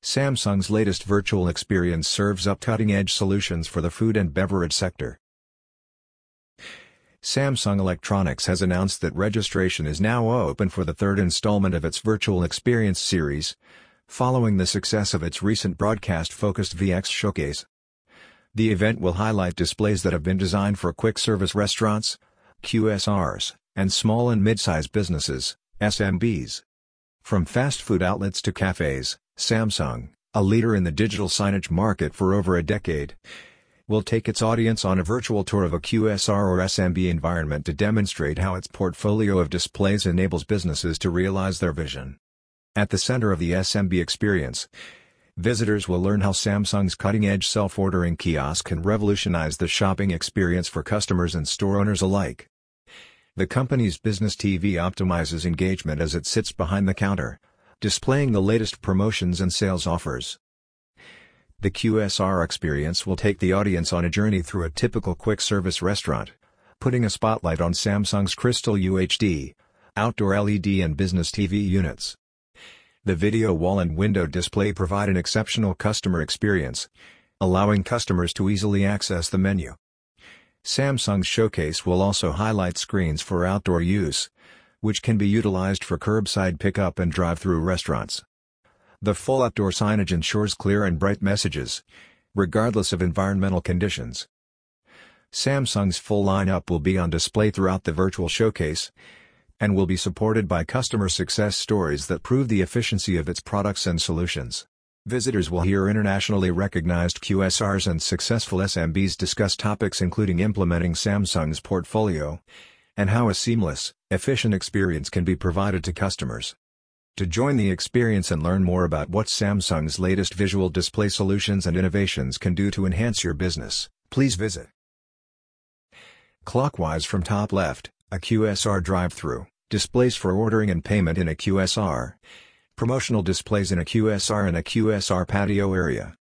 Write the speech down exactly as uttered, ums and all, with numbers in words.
Samsung's latest virtual experience serves up cutting-edge solutions for the food and beverage sector. Samsung Electronics has announced that registration is now open for the third installment of its Virtual Experience series, following the success of its recent broadcast-focused V X Showcase. The event will highlight displays that have been designed for quick-service restaurants, Q S Rs, and small and mid-size businesses, S M Bs. From fast food outlets to cafes, Samsung, a leader in the digital signage market for over a decade, will take its audience on a virtual tour of a Q S R or S M B environment to demonstrate how its portfolio of displays enables businesses to realize their vision. At the center of the S M B experience, visitors will learn how Samsung's cutting-edge self-ordering kiosk can revolutionize the shopping experience for customers and store owners alike. The company's business T V optimizes engagement as it sits behind the counter, displaying the latest promotions and sales offers. The Q S R experience will take the audience on a journey through a typical quick-service restaurant, putting a spotlight on Samsung's Crystal U H D, outdoor L E D and business T V units. The video wall and window display provide an exceptional customer experience, allowing customers to easily access the menu. Samsung's showcase will also highlight screens for outdoor use, which can be utilized for curbside pickup and drive-through restaurants. The full outdoor signage ensures clear and bright messages, regardless of environmental conditions. Samsung's full lineup will be on display throughout the virtual showcase, and will be supported by customer success stories that prove the efficiency of its products and solutions. Visitors will hear internationally recognized Q S Rs and successful S M Bs discuss topics including implementing Samsung's portfolio, and how a seamless, efficient experience can be provided to customers. To join the experience and learn more about what Samsung's latest visual display solutions and innovations can do to enhance your business, please visit. Clockwise from top left, a Q S R drive-through, displays for ordering and payment in a Q S R, promotional displays in a Q S R and a Q S R patio area.